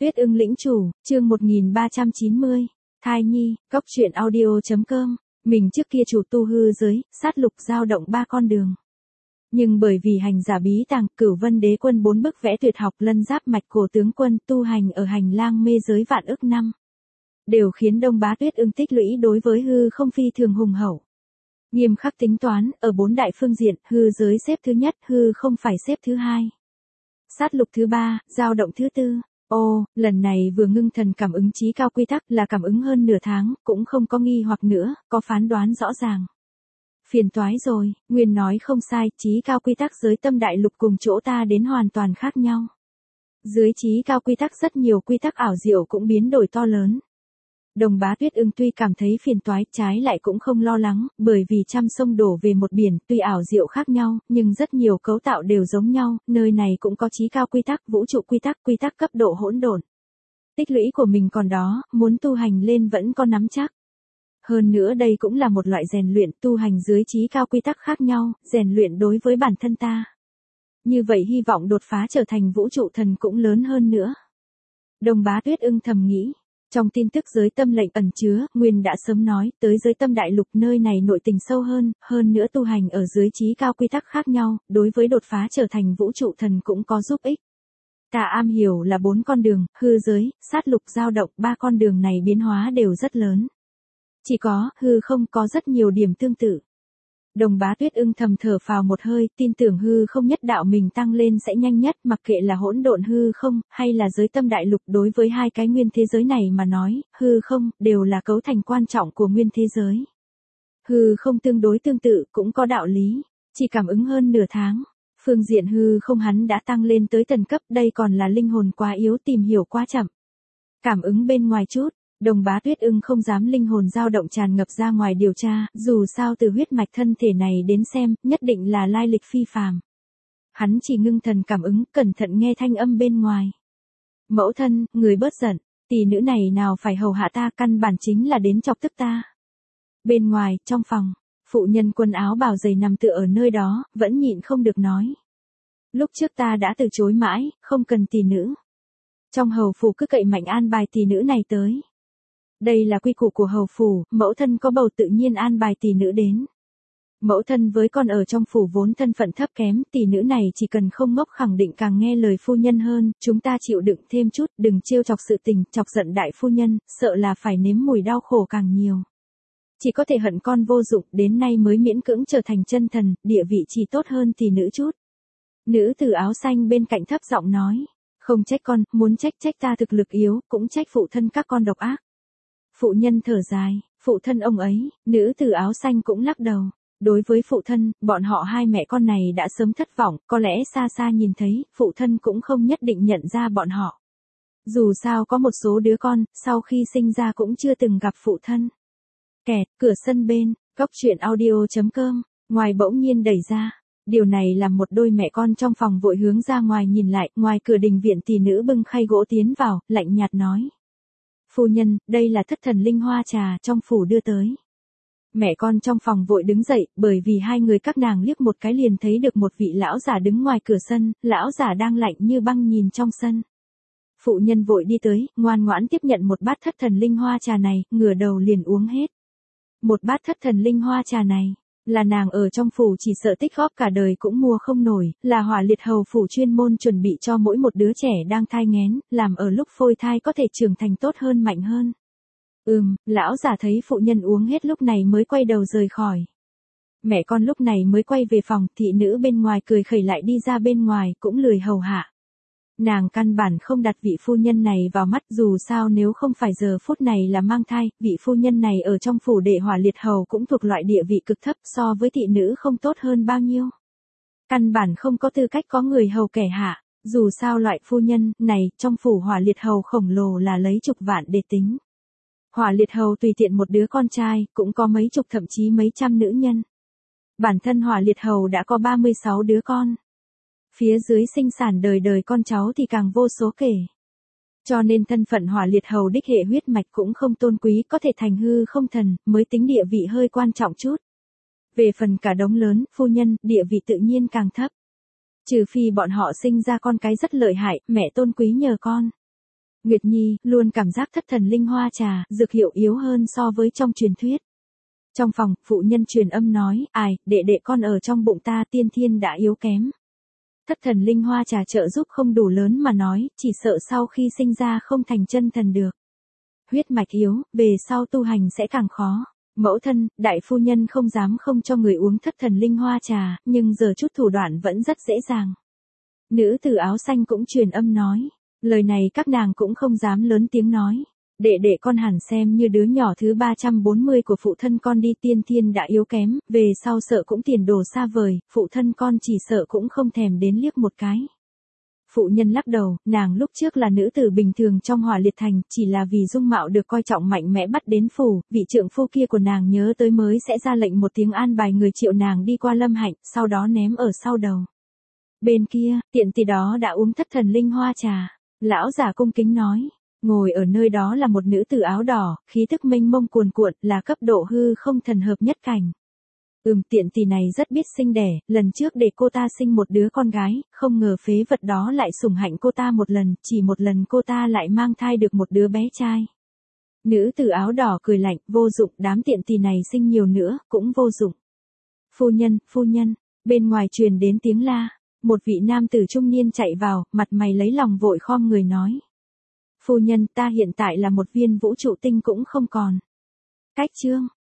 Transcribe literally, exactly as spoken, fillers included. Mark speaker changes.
Speaker 1: Tuyết ưng lĩnh chủ, chương một nghìn ba trăm chín mươi. Thai nhi, cốc truyện audio.com. Mình trước kia chủ tu hư giới, sát lục dao động ba con đường. Nhưng bởi vì hành giả bí tàng, Cửu Vân Đế Quân bốn bức vẽ tuyệt học lân giáp mạch cổ tướng quân tu hành ở hành lang mê giới vạn ức năm. Đều khiến Đông Bá Tuyết ưng tích lũy đối với hư không phi thường hùng hậu. Nghiêm khắc tính toán, ở bốn đại phương diện, hư giới xếp thứ nhất, hư không phải xếp thứ hai. Sát lục thứ ba, dao động thứ tư. Ô, lần này vừa ngưng thần cảm ứng trí cao quy tắc là cảm ứng hơn nửa tháng, cũng không có nghi hoặc nữa, có phán đoán rõ ràng. Phiền toái rồi, Nguyên nói không sai, trí cao quy tắc giới tâm đại lục cùng chỗ ta đến hoàn toàn khác nhau. Dưới trí cao quy tắc rất nhiều quy tắc ảo diệu cũng biến đổi to lớn. Đồng Bá Tuyết ưng tuy cảm thấy phiền toái, trái lại cũng không lo lắng, bởi vì trăm sông đổ về một biển, tuy ảo diệu khác nhau, nhưng rất nhiều cấu tạo đều giống nhau, nơi này cũng có chí cao quy tắc, vũ trụ quy tắc, quy tắc cấp độ hỗn độn. Tích lũy của mình còn đó, muốn tu hành lên vẫn có nắm chắc. Hơn nữa đây cũng là một loại rèn luyện, tu hành dưới chí cao quy tắc khác nhau, rèn luyện đối với bản thân ta. Như vậy hy vọng đột phá trở thành vũ trụ thần cũng lớn hơn nữa. Đồng Bá Tuyết ưng thầm nghĩ. Trong tin tức giới tâm lệnh ẩn chứa, Nguyên đã sớm nói, tới giới tâm đại lục nơi này nội tình sâu hơn, hơn nữa tu hành ở dưới trí cao quy tắc khác nhau, đối với đột phá trở thành vũ trụ thần cũng có giúp ích. Ta am hiểu là bốn con đường, hư giới, sát lục dao động, ba con đường này biến hóa đều rất lớn. Chỉ có, hư không có rất nhiều điểm tương tự. Đồng Bá Tuyết ưng thầm thở phào một hơi, tin tưởng hư không nhất đạo mình tăng lên sẽ nhanh nhất, mặc kệ là hỗn độn hư không, hay là giới tâm đại lục, đối với hai cái nguyên thế giới này mà nói, hư không, đều là cấu thành quan trọng của nguyên thế giới. Hư không tương đối tương tự, cũng có đạo lý, chỉ cảm ứng hơn nửa tháng. Phương diện hư không hắn đã tăng lên tới tầng cấp, đây còn là linh hồn quá yếu, tìm hiểu quá chậm. Cảm ứng bên ngoài chút. Đồng Bá Tuyết ưng không dám linh hồn dao động tràn ngập ra ngoài điều tra, dù sao từ huyết mạch thân thể này đến xem, nhất định là lai lịch phi phàm. Hắn chỉ ngưng thần cảm ứng, cẩn thận nghe thanh âm bên ngoài. Mẫu thân, người bớt giận, tỷ nữ này nào phải hầu hạ ta, căn bản chính là đến chọc tức ta. Bên ngoài, trong phòng, phụ nhân quần áo bào dày nằm tựa ở nơi đó, vẫn nhịn không được nói. Lúc trước ta đã từ chối mãi, không cần tỷ nữ. Trong hầu phủ cứ cậy mạnh an bài tỷ nữ này tới. Đây là quy củ của hầu phủ, mẫu thân có bầu tự nhiên an bài tỷ nữ đến. Mẫu thân với con ở trong phủ vốn thân phận thấp kém, tỷ nữ này chỉ cần không ngốc khẳng định càng nghe lời phu nhân hơn, chúng ta chịu đựng thêm chút, đừng trêu chọc sự tình, chọc giận đại phu nhân, sợ là phải nếm mùi đau khổ càng nhiều. Chỉ có thể hận con vô dụng, đến nay mới miễn cưỡng trở thành chân thần, địa vị chỉ tốt hơn tỷ nữ chút. Nữ tử áo xanh bên cạnh thấp giọng nói, không trách con, muốn trách trách ta thực lực yếu, cũng trách phụ thân các con độc ác. Phụ nhân thở dài, phụ thân ông ấy, nữ tử áo xanh cũng lắc đầu. Đối với phụ thân, bọn họ hai mẹ con này đã sớm thất vọng, có lẽ xa xa nhìn thấy, phụ thân cũng không nhất định nhận ra bọn họ. Dù sao có một số đứa con, sau khi sinh ra cũng chưa từng gặp phụ thân. Kẹt, cửa sân bên, cốc truyện audio.com, ngoài bỗng nhiên đẩy ra. Điều này làm một đôi mẹ con trong phòng vội hướng ra ngoài nhìn lại, ngoài cửa đình viện tỷ nữ bưng khay gỗ tiến vào, lạnh nhạt nói. Phu nhân, đây là thất thần linh hoa trà trong phủ đưa tới. Mẹ con trong phòng vội đứng dậy, bởi vì hai người các nàng liếc một cái liền thấy được một vị lão giả đứng ngoài cửa sân, lão giả đang lạnh như băng nhìn trong sân. Phụ nhân vội đi tới, ngoan ngoãn tiếp nhận một bát thất thần linh hoa trà này, ngửa đầu liền uống hết. Một bát thất thần linh hoa trà này, là nàng ở trong phủ chỉ sợ tích góp cả đời cũng mua không nổi, là Hỏa Liệt hầu phủ chuyên môn chuẩn bị cho mỗi một đứa trẻ đang thai nghén, làm ở lúc phôi thai có thể trưởng thành tốt hơn mạnh hơn. Ừm, lão giả thấy phụ nhân uống hết lúc này mới quay đầu rời khỏi. Mẹ con lúc này mới quay về phòng, thị nữ bên ngoài cười khẩy lại đi ra bên ngoài, cũng lười hầu hạ. Nàng căn bản không đặt vị phu nhân này vào mắt, dù sao nếu không phải giờ phút này là mang thai, vị phu nhân này ở trong phủ đệ Hỏa Liệt hầu cũng thuộc loại địa vị cực thấp, so với thị nữ không tốt hơn bao nhiêu. Căn bản không có tư cách có người hầu kẻ hạ, dù sao loại phu nhân này trong phủ Hỏa Liệt hầu khổng lồ là lấy chục vạn để tính. Hỏa Liệt hầu tùy tiện một đứa con trai, cũng có mấy chục thậm chí mấy trăm nữ nhân. Bản thân Hỏa Liệt hầu đã có ba mươi sáu đứa con. Phía dưới sinh sản đời đời con cháu thì càng vô số kể. Cho nên thân phận Hỏa Liệt hầu đích hệ huyết mạch cũng không tôn quý, có thể thành hư không thần, mới tính địa vị hơi quan trọng chút. Về phần cả đống lớn, phu nhân, địa vị tự nhiên càng thấp. Trừ phi bọn họ sinh ra con cái rất lợi hại, mẹ tôn quý nhờ con. Nguyệt Nhi luôn cảm giác thất thần linh hoa trà, dược hiệu yếu hơn so với trong truyền thuyết. Trong phòng, phụ nhân truyền âm nói, ai, đệ đệ con ở trong bụng ta tiên thiên đã yếu kém. Thất thần linh hoa trà trợ giúp không đủ lớn mà nói, chỉ sợ sau khi sinh ra không thành chân thần được. Huyết mạch yếu, về sau tu hành sẽ càng khó. Mẫu thân, đại phu nhân không dám không cho người uống thất thần linh hoa trà, nhưng giờ chút thủ đoạn vẫn rất dễ dàng. Nữ tử áo xanh cũng truyền âm nói. Lời này các nàng cũng không dám lớn tiếng nói. Đệ đệ con hẳn xem như đứa nhỏ thứ ba trăm bốn mươi của phụ thân con đi, tiên thiên đã yếu kém, về sau sợ cũng tiền đồ xa vời, phụ thân con chỉ sợ cũng không thèm đến liếc một cái. Phụ nhân lắc đầu, nàng lúc trước là nữ tử bình thường trong Hỏa Liệt Thành, chỉ là vì dung mạo được coi trọng mạnh mẽ bắt đến phủ, vị trượng phu kia của nàng nhớ tới mới sẽ ra lệnh một tiếng an bài người triệu nàng đi qua Lâm Hạnh, sau đó ném ở sau đầu. Bên kia, tiện tỷ đó đã uống thất thần linh hoa trà. Lão giả cung kính nói, ngồi ở nơi đó là một nữ tử áo đỏ, khí tức mênh mông cuồn cuộn, là cấp độ hư không thần hợp nhất cảnh. Ừm, tiện tỷ này rất biết sinh đẻ, lần trước để cô ta sinh một đứa con gái, không ngờ phế vật đó lại sủng hạnh cô ta một lần, chỉ một lần cô ta lại mang thai được một đứa bé trai. Nữ tử áo đỏ cười lạnh, vô dụng, đám tiện tỷ này sinh nhiều nữa, cũng vô dụng. Phu nhân, phu nhân, bên ngoài truyền đến tiếng la. Một vị nam tử trung niên chạy vào, mặt mày lấy lòng vội khom người nói. Phu nhân, ta hiện tại là một viên vũ trụ tinh cũng không còn. Cách chương.